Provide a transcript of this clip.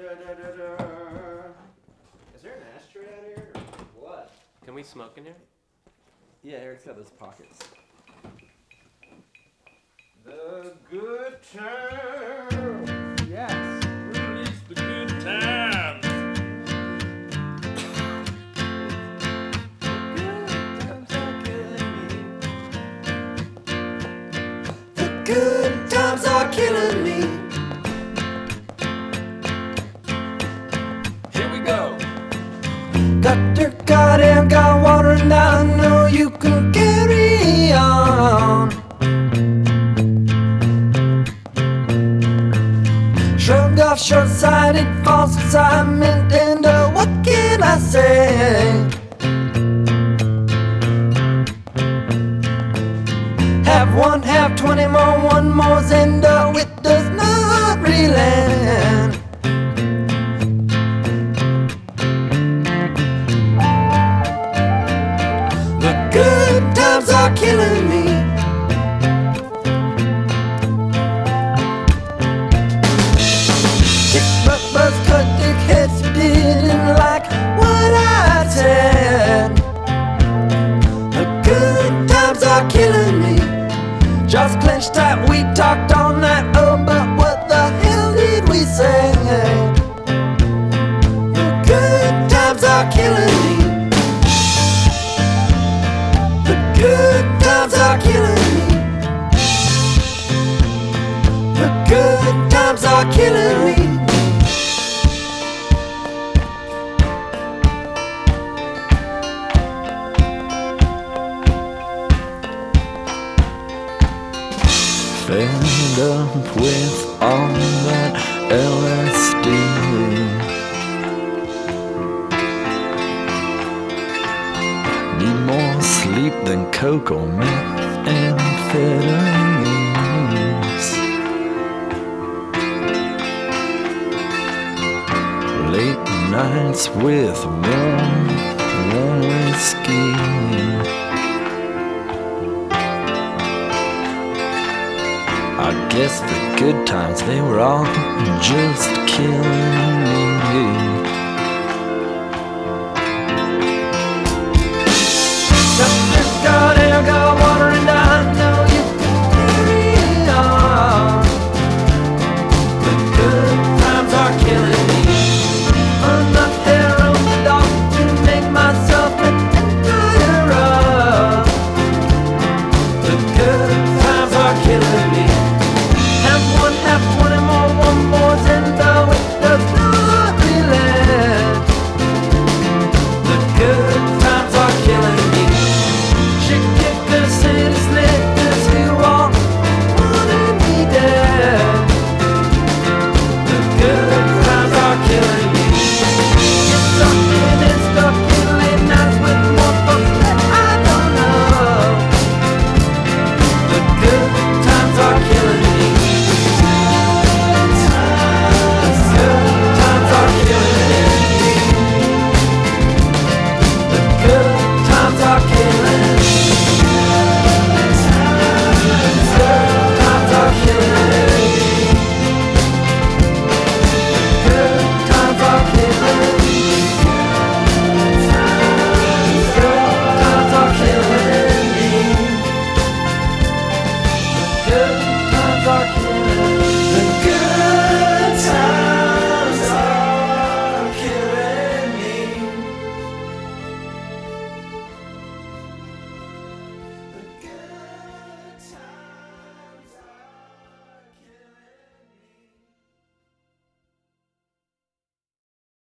Is there an ashtray out here or what? Can we smoke in here? Yeah, Eric's got those pockets. The good times. Yes. Release the good times. The good times are killing me. Here we go. Got your goddamn got water and I know you can carry on. Shrug off short-sighted false excitement and what can I say? Have one, have 20 more, one more's and it does not really end. The good times are killing me. Kick butt, buzz, cut dick heads, you didn't like what I said. The good times are killing me. Just clenched tight, we talked all night, oh, but what the hell did we say? The good times are killing me. The good times are killing me. The good times are killing me. Fed up with all that LSD. Need more sleep than coke or methamphetamines. Late nights with warm whiskey. I guess the good times, they were all just killing me.